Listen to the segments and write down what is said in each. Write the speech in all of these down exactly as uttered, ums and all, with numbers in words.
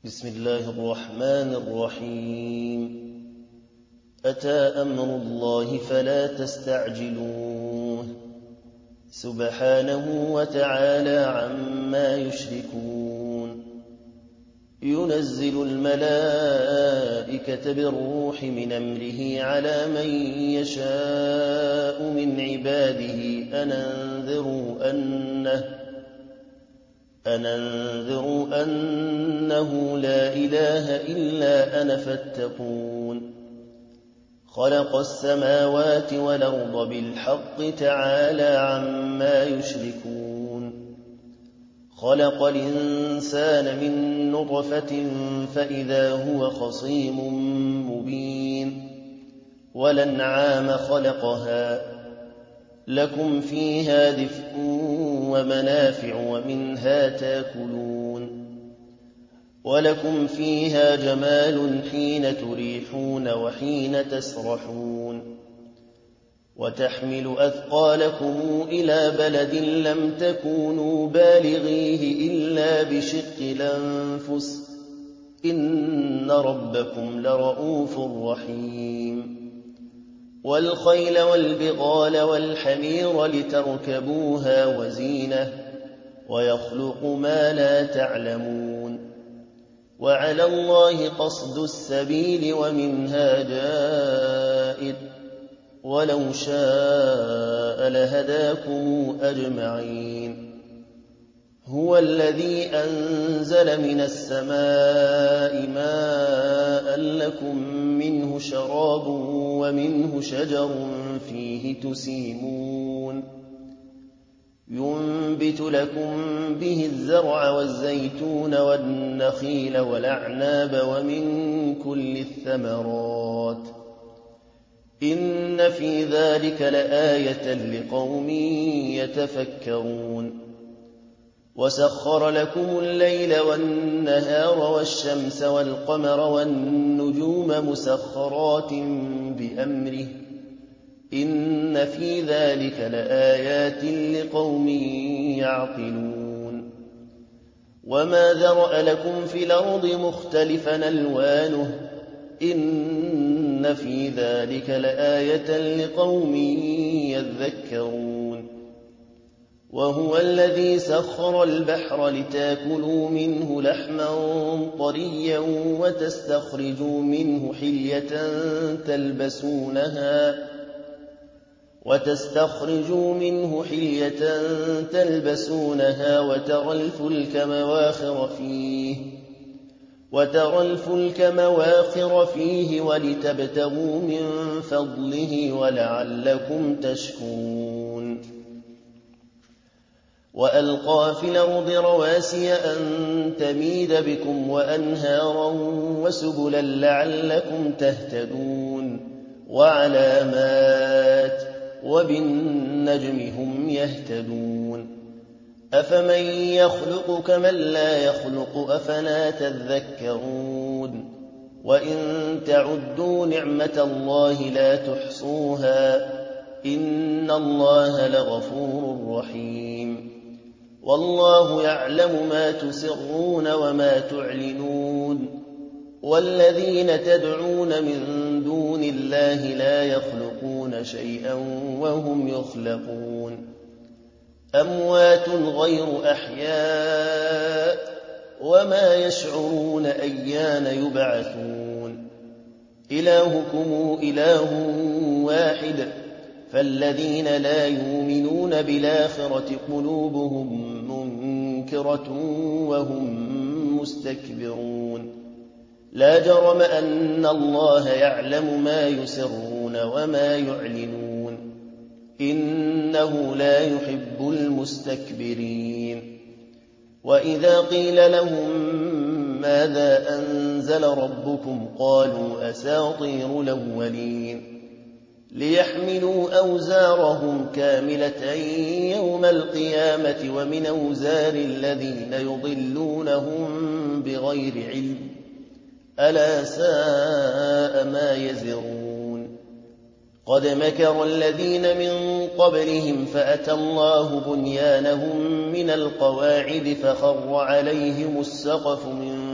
بسم الله الرحمن الرحيم أتى أمر الله فلا تستعجلوه سبحانه وتعالى عما يشركون ينزل الملائكة بالروح من أمره على من يشاء من عباده أن أنذروا أنه أن أنذروا أنه لا إله إلا أنا فاتقون خلق السماوات والأرض بالحق تعالى عما يشركون خلق الإنسان من نطفة فإذا هو خصيم مبين والأنعام خلقها لكم فيها دفء ومنافع ومنها تاكلون ولكم فيها جمال حين تريحون وحين تسرحون وتحمل أثقالكم إلى بلد لم تكونوا بالغيه إلا بشق الأنفس إن ربكم لرؤوف رحيم والخيل والبغال والحمير لتركبوها وزينة ويخلق ما لا تعلمون وعلى الله قصد السبيل ومنها جائر ولو شاء لهداكم أجمعين هو الذي أنزل من السماء ماء لكم منه شراب ومنه شجر فيه تسيمون ينبت لكم به الزرع والزيتون والنخيل والأعناب ومن كل الثمرات إن في ذلك لآية لقوم يتفكرون وسخر لكم الليل والنهار والشمس والقمر والنجوم مسخرات بأمره إن في ذلك لآيات لقوم يعقلون وما ذرأ لكم في الأرض مختلفا ألوانه إن في ذلك لآية لقوم يذكرون وهو الذي سخر البحر لتاكلوا منه لحما طريا وتستخرجوا منه حلية تلبسونها وتستخرجوا منه حلية تلبسونها وترى الفلك مواخر فيه وترى الفلك مواخر فيه ولتبتغوا من فضله ولعلكم تشكرون وألقى في الأرض رواسي أن تميد بكم وأنهارا وسبلا لعلكم تهتدون وعلامات وبالنجم هم يهتدون أفمن يخلق كمن لا يخلق أفلا تذكرون وإن تعدوا نعمة الله لا تحصوها إن الله لغفور رحيم والله يعلم ما تسرون وما تعلنون والذين تدعون من دون الله لا يخلقون شيئا وهم يخلقون أموات غير أحياء وما يشعرون أيان يبعثون إلهكم إله واحد فالذين لا يؤمنون بالآخرة قلوبهم منكرة وهم مستكبرون لا جرم أن الله يعلم ما يسرون وما يعلنون إنه لا يحب المستكبرين وإذا قيل لهم ماذا أنزل ربكم قالوا أساطير الأولين ليحملوا أوزارهم كاملة يوم القيامة ومن أوزار الذين يضلونهم بغير علم ألا ساء ما يزرون قد مكر الذين من قبلهم فأتى الله بنيانهم من القواعد فخر عليهم السقف من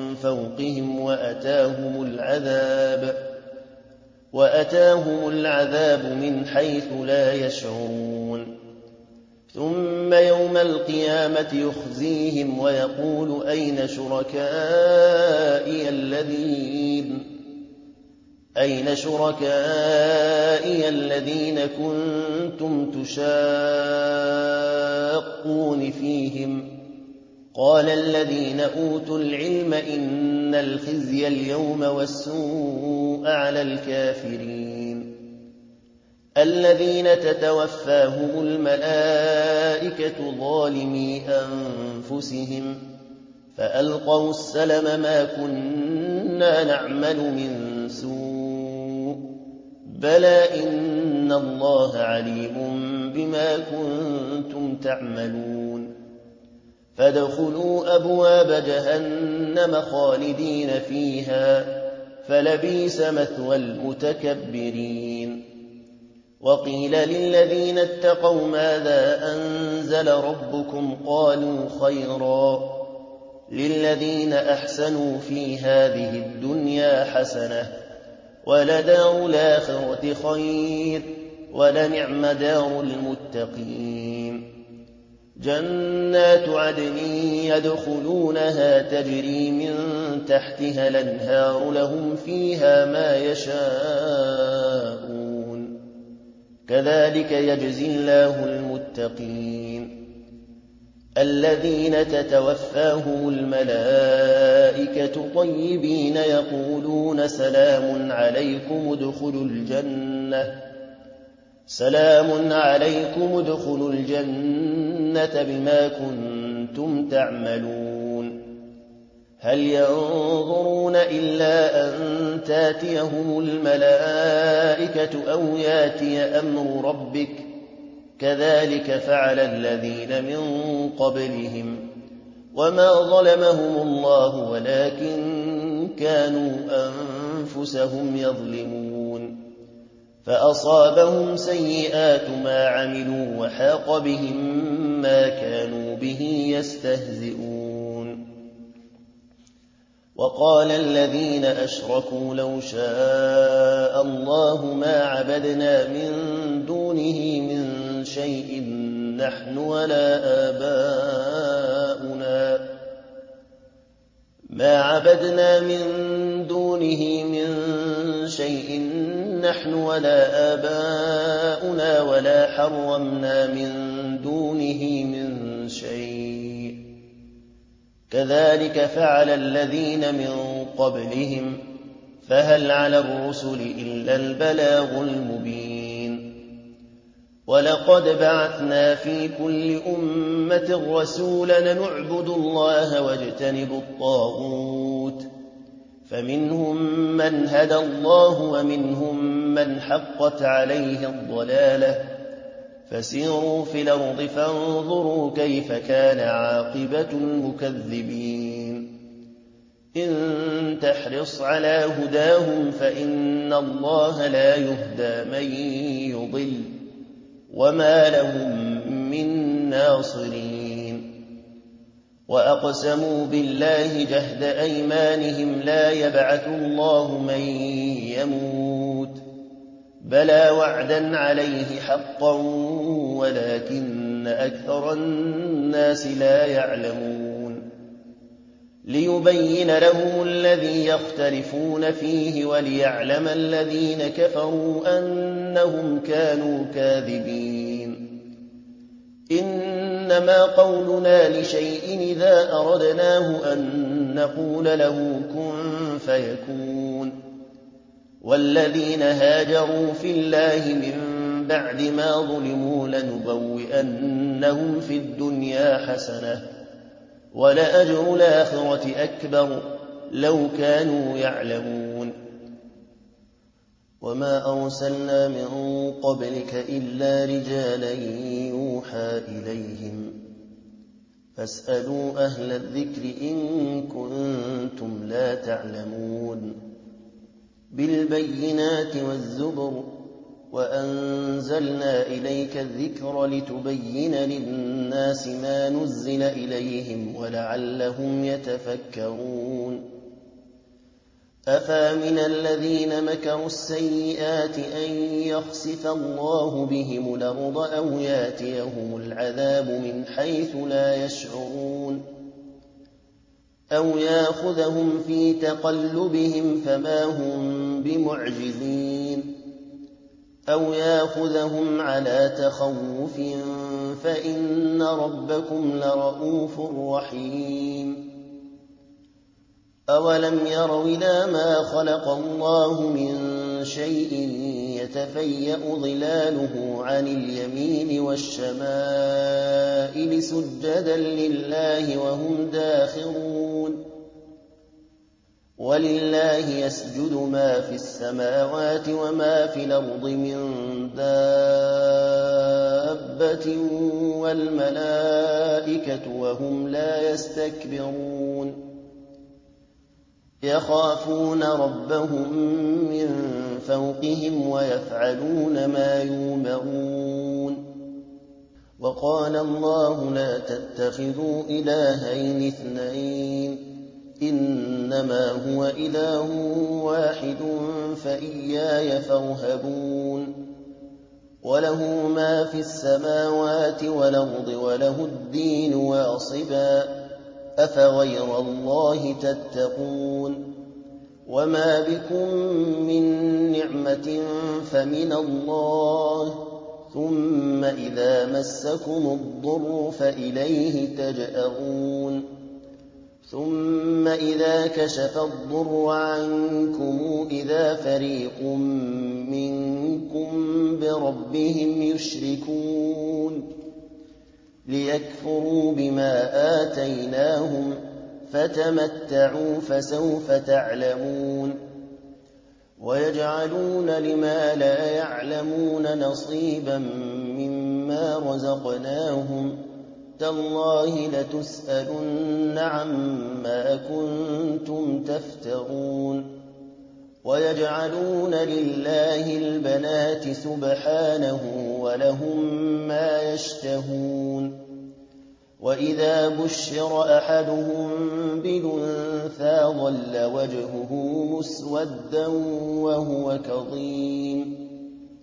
فوقهم وأتاهم العذاب وأتاهم العذاب من حيث لا يشعرون ثم يوم القيامة يخزيهم ويقول أين شركائي الذين أين شركائي الذين كنتم تشاقون فيهم قال الذين أوتوا العلم إن الخزي اليوم والسوء على الكافرين الذين تتوفاهم الملائكة ظالمي أنفسهم فألقوا السلم ما كنا نعمل من سوء بلى إن الله عليم بما كنتم تعملون فادخلوا أبواب جهنم خالدين فيها فلبئس مثوى المتكبرين وقيل للذين اتقوا ماذا أنزل ربكم قالوا خيرا للذين أحسنوا في هذه الدنيا حسنة ولدار الآخرة خير ولنعم دار المتقين جنات عدن يدخلونها تجري من تحتها الأنهار لهم فيها ما يشاءون كذلك يجزي الله المتقين الذين تتوفاهم الملائكة طيبين يقولون سلام عليكم ادخلوا الجنة سلام عليكم ادخلوا الجنة بما كنتم تعملون هل ينظرون إلا أن تاتيهم الملائكة أو ياتي أمر ربك كذلك فعل الذين من قبلهم وما ظلمهم الله ولكن كانوا أنفسهم يظلمون فأصابهم سيئات ما عملوا وحاق بهم ما كانوا به يستهزئون وقال الذين أشركوا لو شاء الله ما عبدنا من دونه من شيء نحن ولا آباؤنا ما عبدنا من دونه من شيء نحن ولا آباؤنا ولا حرمنا من دونه من شيء كذلك فعل الذين من قبلهم فهل على الرسل إلا البلاغ المبين ولقد بعثنا في كل أمة رسولا نعبد الله واجتنب الطاغوت فمنهم من هدى الله ومنهم من حقت عليه الضلالة فسيروا في الأرض فانظروا كيف كان عاقبة المكذبين إن تحرص على هداهم فإن الله لا يهدى من يضل وما لهم من ناصرين وأقسموا بالله جهد أيمانهم لا يبعث الله من يموت بلى وعدا عليه حقا ولكن أكثر الناس لا يعلمون ليبين لهم الذي يختلفون فيه وليعلم الذين كفروا أنهم كانوا كاذبين إنما قولنا لشيء إذا أردناه أن نقول له كن فيكون والذين هاجروا في الله من بعد ما ظلموا لنبوئنهم في الدنيا حسنة ولأجر الآخرة أكبر لو كانوا يعلمون وما أرسلنا من قبلك إلا رجالا يوحى إليهم فاسألوا أهل الذكر إن كنتم لا تعلمون بالبينات والزبر وأنزلنا إليك الذكر لتبين للناس ما نزل إليهم ولعلهم يتفكرون أفامن الذين مكروا السيئات أن يخسف الله بهم الأرض أو ياتيهم العذاب من حيث لا يشعرون أو ياخذهم في تقلبهم فما هم بمعجزين أو ياخذهم على تخوف فإن ربكم لرءوف رحيم أولم يروا إلى ما خلق الله من شيء يتفيأ ظلاله عن اليمين والشمائل سجدا لله وهم داخرون ولله يسجد ما في السماوات وما في الأرض من دابة والملائكة وهم لا يستكبرون يخافون ربهم من فوقهم ويفعلون ما يؤمرون وقال الله لا تتخذوا إلهين اثنين إنما هو إله واحد فإياي فارهبون وله ما في السماوات والأرض وله الدين واصبا أفغير الله تتقون وما بكم من نعمة فمن الله ثم إذا مسكم الضر فإليه تجأرون ثم إذا كشف الضر عنكم إذا فريق منكم بربهم يشركون ليكفروا بما آتيناهم فتمتعوا فسوف تعلمون ويجعلون لما لا يعلمون نصيبا مما رزقناهم تالله لتسألن عما كنتم تفترون ويجعلون لله البنات سبحانه ولهم ما يشتهون وإذا بشر أحدهم بالأنثى ظل وجهه مسودا وهو كظيم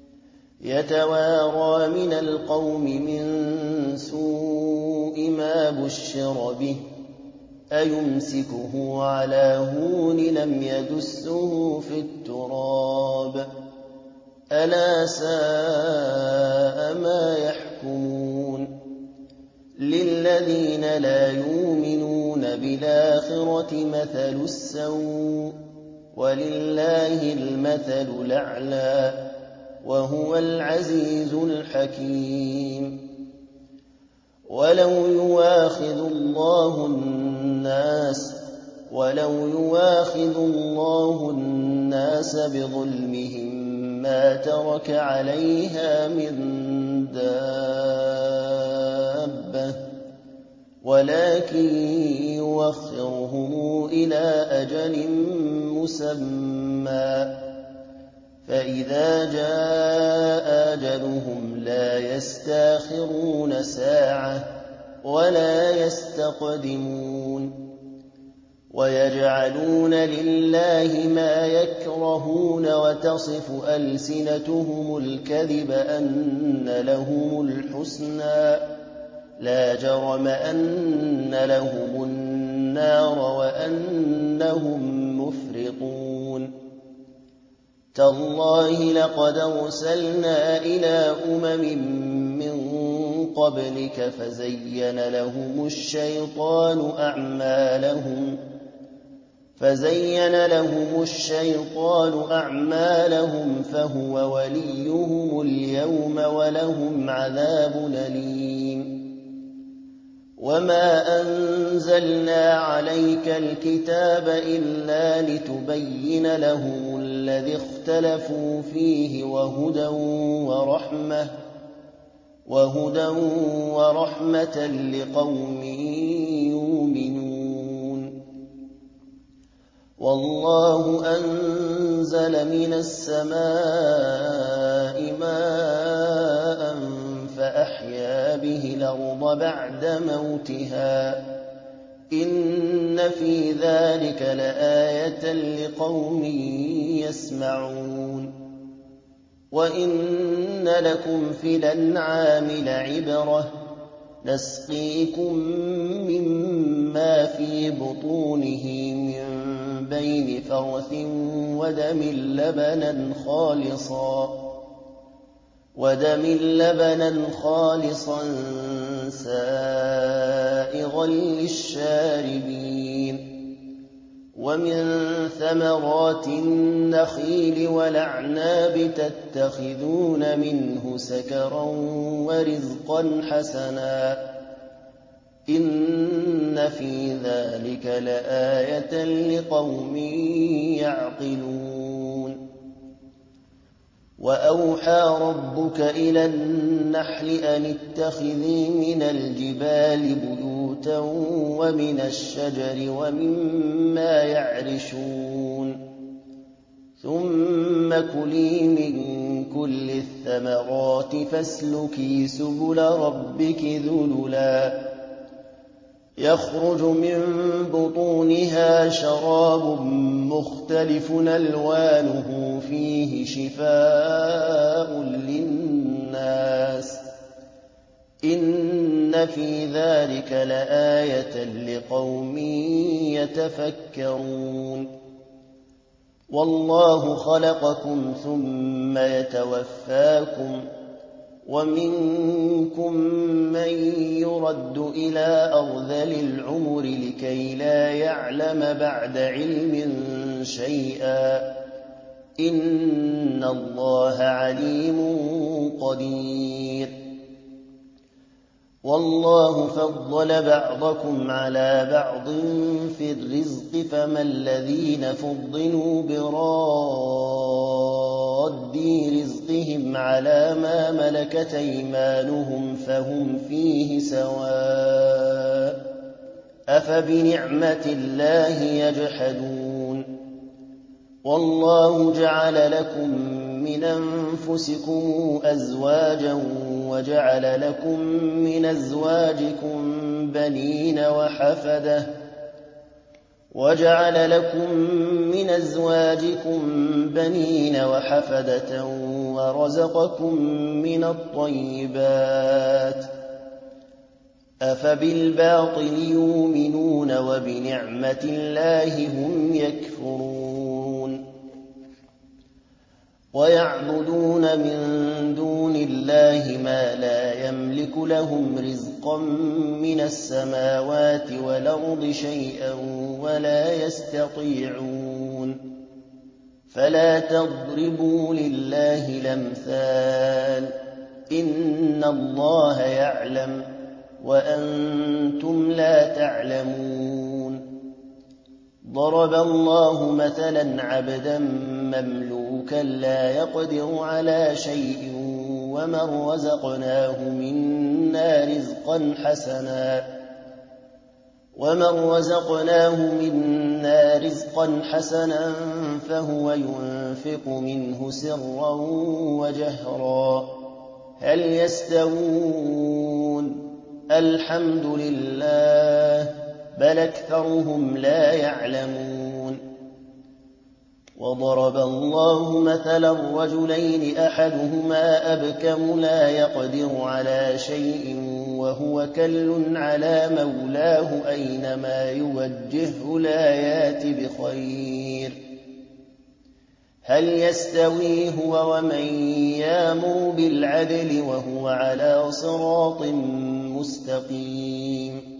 يتوارى من القوم من سوء ما بشر به أيمسكه على هون لم يدسه في التراب ألا ساء ما يحكمون للذين لا يؤمنون بالآخرة مثل السوء ولله المثل الأعلى وهو العزيز الحكيم ولو يواخذ الله الناس ولو يواخذ الله الناس بظلمهم ما ترك عليها من دابة ولكن يوخرهم إلى أجل مسمى فإذا جاء أجلهم لا يستاخرون ساعة ولا يستقدمون ويجعلون لله ما يكرهون وتصف ألسنتهم الكذب أن لهم الحسنى لا جرم أن لهم النار وأنهم مفرطون تالله لقد أرسلنا إلى أمم من قبلك فزين لهم الشيطان أعمالهم فزين لهم الشيطان أعمالهم فهو وليهم اليوم ولهم عذاب أليم وما أنزلنا عليك الكتاب إلا لتبين لهم الذي اختلفوا فيه وهدى ورحمة وهدى ورحمة لقوم يؤمنون والله أنزل من السماء ماء فأحيا به الأرض بعد موتها إِنَّ فِي ذَلِكَ لَآيَةً لِقَوْمٍ يَسْمَعُونَ وَإِنَّ لَكُمْ فِي الْأَنْعَامِ لَعِبْرَةً نَسْقِيكُم مِّمَّا فِي بُطُونِهِ مِن بَيْنِ فَرْثٍ وَدَمٍ لَّبَنًا خَالِصًا ودم لبنا خالصا سائغا للشاربين ومن ثمرات النخيل والأعناب تتخذون منه سكرا ورزقا حسنا إن في ذلك لآية لقوم يعقلون وأوحى ربك إلى النحل أن اتخذي من الجبال بيوتا ومن الشجر ومما يعرشون ثم كلي من كل الثمرات فاسلكي سبل ربك ذللا يخرج من بطونها شراب مختلف ألوانه فيه شفاء للناس إن في ذلك لآية لقوم يتفكرون والله خلقكم ثم يتوفاكم ومنكم من يرد إلى أرذل العمر لكي لا يعلم بعد علم شيئا إن الله عليم قدير والله فضل بعضكم على بعض في الرزق فما الذين فضلوا براد رزقهم على ما ملكت أيمانهم فهم فيه سواء أفبنعمة الله يجحدون والله جعل لكم من أنفسكم أزواجا وجعل لكم من أزواجكم بنين وحفدة وجعل لكم من أزواجكم بنين وحفدة ورزقكم من الطيبات أفبالباطل يؤمنون وبنعمة الله هم يكفرون ويعبدون من دون الله ما لا يملك لهم رزقا من السماوات والأرض شيئا ولا يستطيعون فلا تضربوا لله الأمثال إن الله يعلم وأنتم لا تعلمون ضرب الله مثلا عبدا مملوكا لا يقدر على شيء ومن رزقناه منا رزقا حسنا ومن رزقناه منا رزقا حسنا فهو ينفق منه سرا وجهرا هل يستوون الحمد لله بل أكثرهم لا يعلمون وضرب الله مثلا رجلين أحدهما أبكم لا يقدر على شيء وهو كل على مولاه أينما يوجهه لا يات بخير هل يستوي هو ومن يامر بالعدل وهو على صراط مستقيم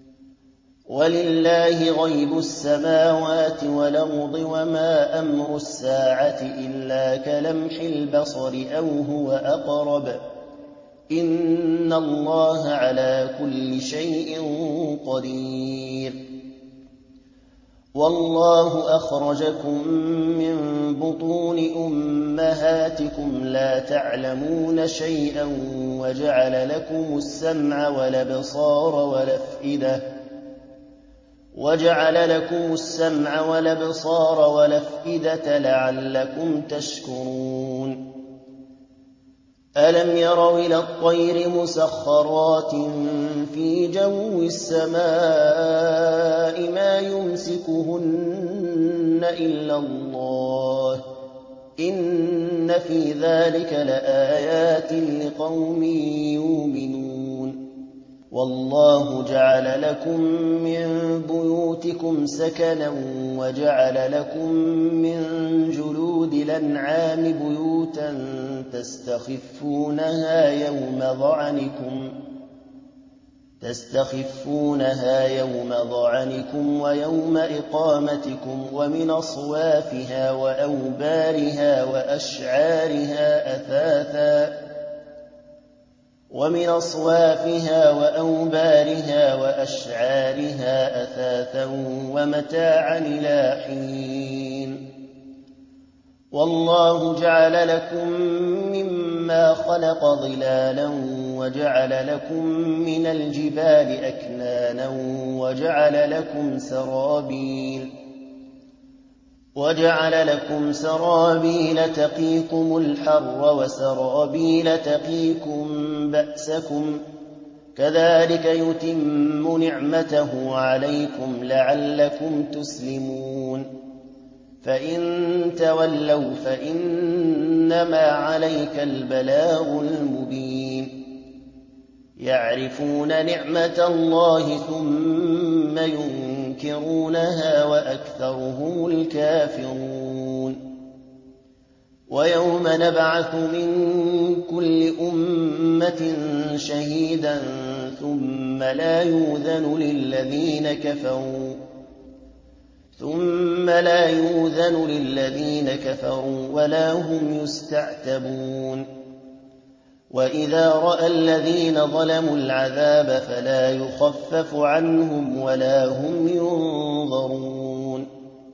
ولله غيب السماوات والأرض وما أمر الساعة إلا كلمح البصر أو هو أقرب إن الله على كل شيء قدير والله أخرجكم من بطون أمهاتكم لا تعلمون شيئا وجعل لكم السمع والأبصار والأفئدة وجعل لكم السمع والأبصار والأفئدة لعلكم تشكرون ألم يروا إلى الطير مسخرات في جو السماء ما يمسكهن إلا الله إن في ذلك لآيات لقوم يؤمنون والله جعل لكم من بيوتكم سكنا وجعل لكم من جلود الأنعام بيوتا تستخفونها يوم ظعنكم تستخفونها يوم ظعنكم ويوم إقامتكم ومن أصوافها وأوبارها وأشعارها أثاثا ومن أصوافها وأوبارها وأشعارها أثاثا ومتاعا إلى حين والله جعل لكم مما خلق ظلالا وجعل لكم من الجبال أكنانا وجعل لكم سرابيل وجعل لكم سرابيل تقيكم الحر وسرابيل تقيكم بأسكم كذلك يتم نعمته عليكم لعلكم تسلمون فإن تولوا فإنما عليك البلاغ المبين يعرفون نعمة الله ثم ينكرونها وأكثرهم الكافرون ويوم نبعث من كل أمة شهيدا ثم لا يؤذن للذين كفروا ثم لا يؤذن للذين كفروا ولا هم يستعتبون وإذا رأى الذين ظلموا العذاب فلا يخفف عنهم ولا هم ينظرون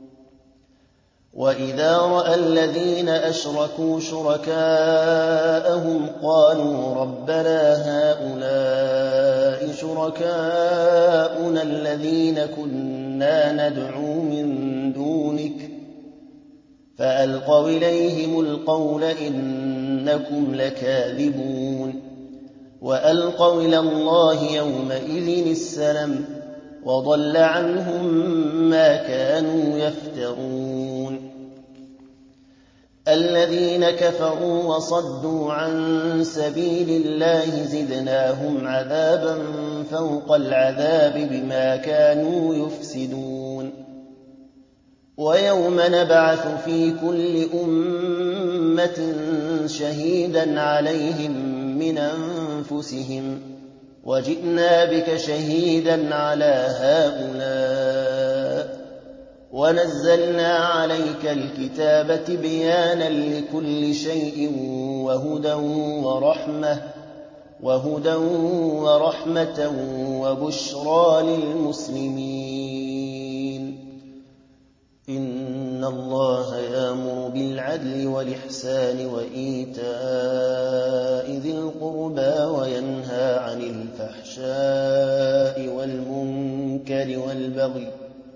وإذا رأى الذين أشركوا شركاءهم قالوا ربنا هؤلاء شركاؤنا الذين كنا ندعو من دونك فألقوا إليهم القول إنكم لكاذبون وألقوا إلى الله يومئذ السلم وضل عنهم ما كانوا يفترون الذين كفروا وصدوا عن سبيل الله زدناهم عذابا فوق العذاب بما كانوا يفسدون ويوم نبعث في كل أمة شهيدا عليهم من أنفسهم وجئنا بك شهيدا على هؤلاء ونزلنا عليك الكتاب تبيانا لكل شيء وهدى ورحمة وهدى ورحمة وبشرى للمسلمين إن الله يأمر بالعدل والإحسان وإيتاء ذي القربى وينهى عن الفحشاء والمنكر والبغي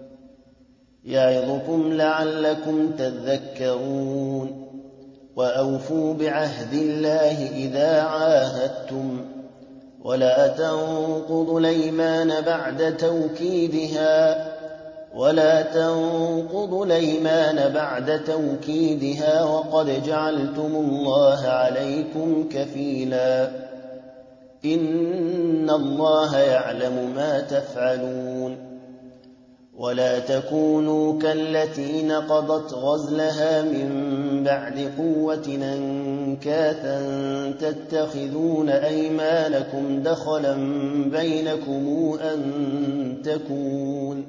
يعظكم لعلكم تذكرون وأوفوا بعهد الله إذا عاهدتم ولا تنقضوا الأيمان بعد توكيدها ولا تنقضوا الأيمان بعد توكيدها وقد جعلتم الله عليكم كفيلا إن الله يعلم ما تفعلون ولا تكونوا كالتي نقضت غزلها من بعد قوة أنكاثا تتخذون أيمانكم دخلا بينكم أن تكون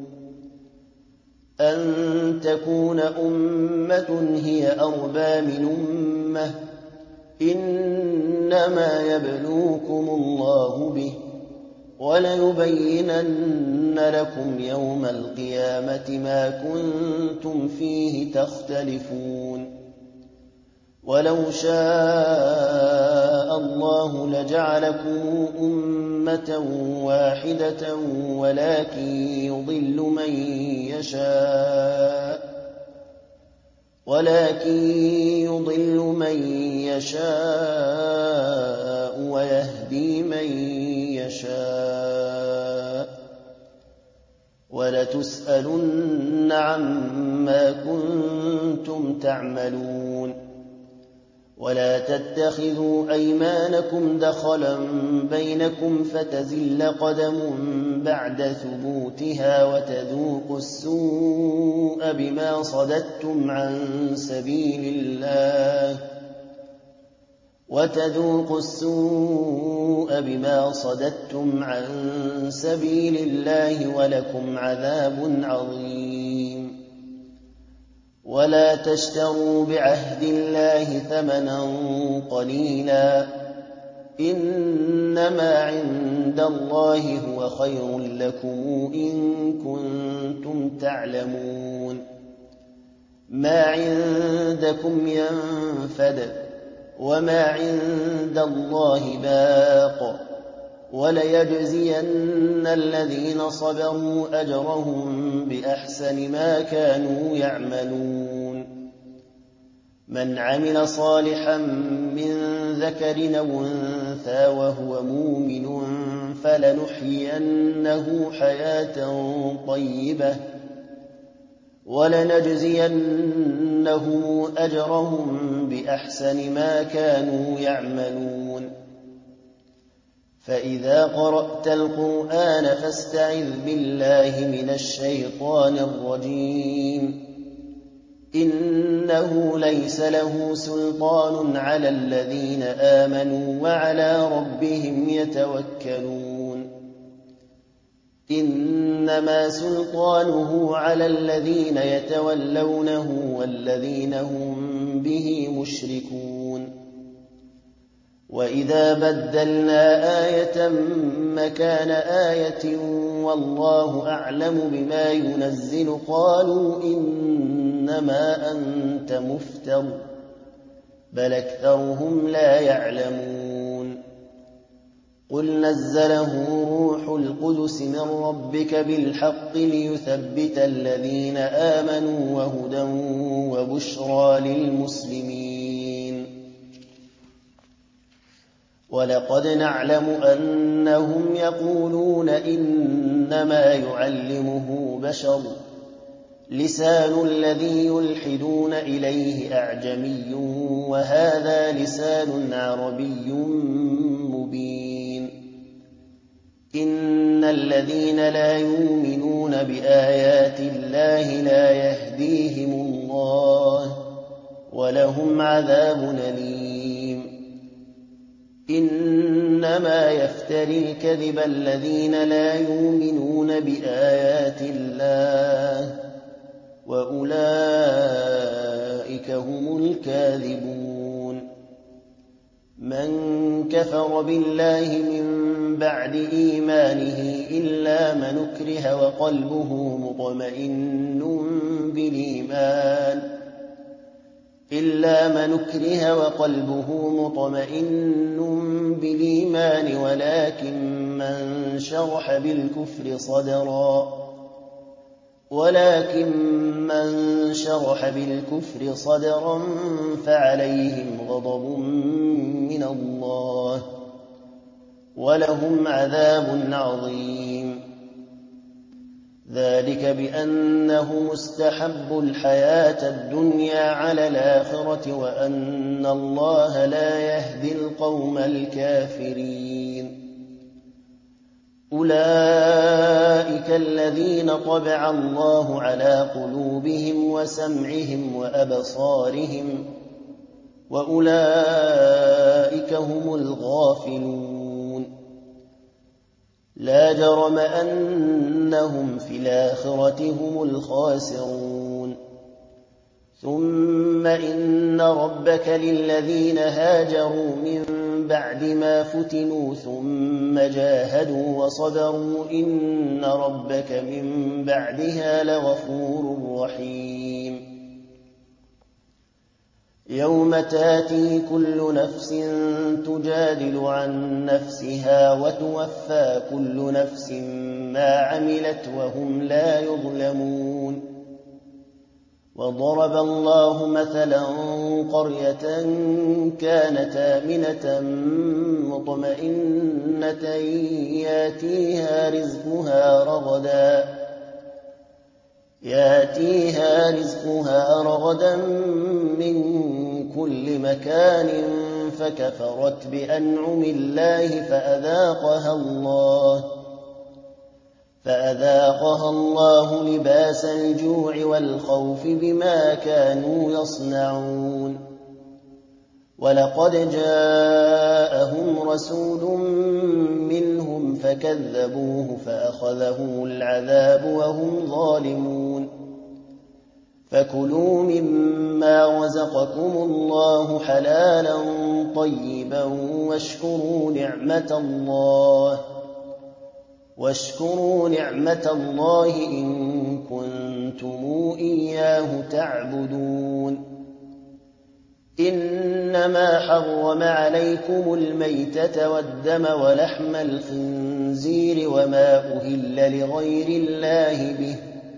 أن تكون أمة هي أربى من أمة إنما يبلوكم الله به وليبينن لكم يوم القيامة ما كنتم فيه تختلفون ولو شاء الله لجعلكم أمة واحدة ولكن يضل من يشاء ولكن يضل من يشاء ويهدي من يشاء ولتسألن عما كنتم تعملون ولا تتخذوا أيمانكم دخلا بينكم فتزل قدم بعد ثبوتها وتذوقوا السوء بما صددتم عن سبيل الله وتذوقوا السوء بما صددتم عن سبيل الله ولكم عذاب عظيم ولا تشتروا بعهد الله ثمنا قليلا إنما عند الله هو خير لكم إن كنتم تعلمون ما عندكم ينفد وما عند الله باق وليجزين الذين صبروا أجرهم بأحسن ما كانوا يعملون من عمل صالحا من ذكر أو أنثى وهو مؤمن فلنحيينه حياة طيبة ولنجزينهم أجرهم بأحسن ما كانوا يعملون فإذا قرأت القرآن فاستعذ بالله من الشيطان الرجيم إنه ليس له سلطان على الذين آمنوا وعلى ربهم يتوكلون إنما سلطانه على الذين يتولونه والذين هم به مشركون وإذا بدلنا آية مكان آية والله أعلم بما ينزل قالوا إنما أنت مفتر بل أكثرهم لا يعلمون قل نزله روح القدس من ربك بالحق ليثبت الذين آمنوا وهدى وبشرى للمسلمين ولقد نعلم أنهم يقولون إنما يعلمه بشر لسان الذي يلحدون إليه أعجمي وهذا لسان عربي مبين إن الذين لا يؤمنون بآيات الله لا يهديهم الله ولهم عذاب أليم إنما يفتري الكذب الذين لا يؤمنون بآيات الله وأولئك هم الكاذبون من كفر بالله من بعد إيمانه إلا من أكره وقلبه مطمئن بالإيمان إلا من أكره وقلبه مطمئن بالإيمان ولكن من شرح بالكفر صدرا ولكن من شرح بالكفر صدرا فعليهم غضب من الله ولهم عذاب عظيم ذلك بأنهم استحبوا الحياة الدنيا على الآخرة وأن الله لا يهدي القوم الكافرين أولئك الذين طبع الله على قلوبهم وسمعهم وأبصارهم وأولئك هم الغافلون لا جرم أنهم في الآخرة هم الخاسرون ثم إن ربك للذين هاجروا من بعد ما فتنوا ثم جاهدوا وصبروا إن ربك من بعدها لغفور رحيم يوم تاتي كل نفس تجادل عن نفسها وتوفى كل نفس ما عملت وهم لا يظلمون وضرب الله مثلا قرية كانت آمنة مطمئنة ياتيها رزقها رغدا ياتيها رزقها رغدا من كل مكان فكفرت بأنعم الله فأذاقها الله فأذاقها الله لباس الجوع والخوف بما كانوا يصنعون ولقد جاءهم رسول منهم فكذبوه فأخذهم العذاب وهم ظالمون فكلوا مما رزقكم الله حلالا طيبا واشكروا نعمة الله واشكروا نعمة الله إن كنتم إياه تعبدون إنما حرم عليكم الميتة والدم ولحم الخنزير وما أهل لغير الله به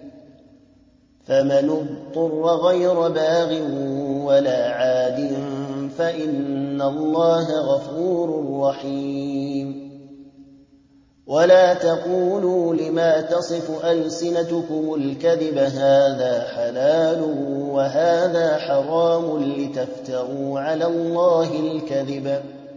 فمن اضطر غير باغ ولا عاد فإن الله غفور رحيم ولا تقولوا لما تصف ألسنتكم الكذب هذا حلال وهذا حرام لتفتروا على الله الكذب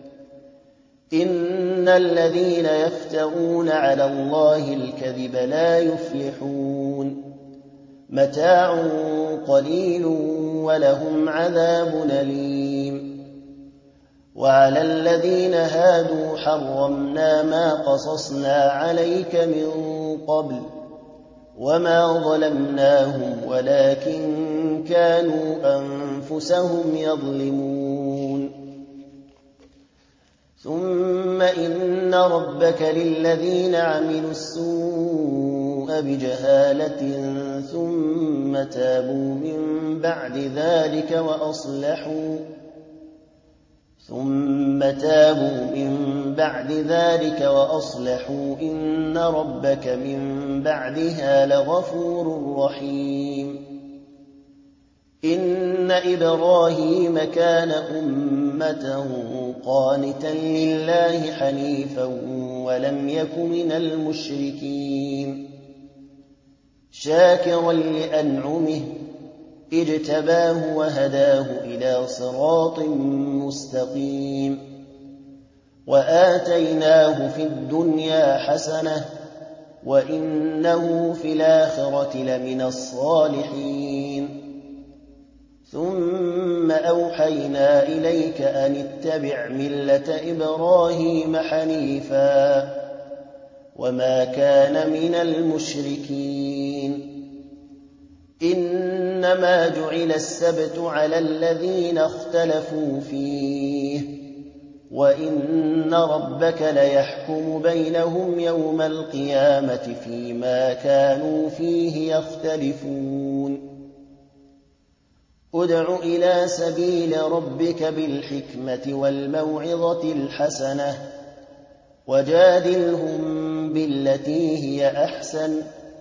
إن الذين يفترون على الله الكذب لا يفلحون متاع قليل ولهم عذاب أليم وعلى الذين هادوا حرمنا ما قصصنا عليك من قبل وما ظلمناهم ولكن كانوا أنفسهم يظلمون ثم إن ربك للذين عملوا السوء بجهالة ثم تابوا من بعد ذلك وأصلحوا ثم تابوا من بعد ذلك وأصلحوا إن ربك من بعدها لغفور رحيم إن إبراهيم كان أمة قانتا لله حنيفا ولم يك من المشركين شاكرا لأنعمه اجتباه وهداه إلى صراط مستقيم وآتيناه في الدنيا حسنة وإنه في الآخرة لمن الصالحين ثم أوحينا إليك أن اتبع ملة إبراهيم حنيفا وما كان من المشركين إنما جعل السبت على الذين اختلفوا فيه وإن ربك ليحكم بينهم يوم القيامة فيما كانوا فيه يختلفون ادع إلى سبيل ربك بالحكمة والموعظة الحسنة وجادلهم بالتي هي أحسن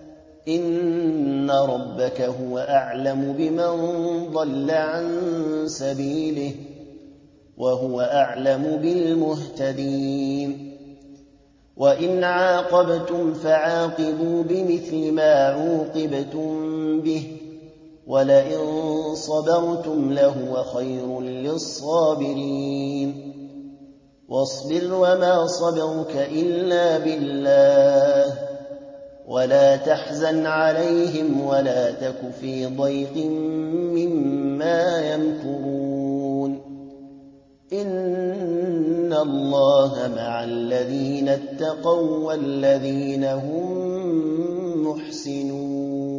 إن ربك هو أعلم بمن ضل عن سبيله وهو أعلم بالمهتدين وإن عاقبتم فعاقبوا بمثل ما عوقبتم به ولئن صبرتم لهو خير للصابرين واصبر وما صبرك إلا بالله ولا تحزن عليهم ولا تك في ضيق مما يمكرون إن الله مع الذين اتقوا والذين هم محسنون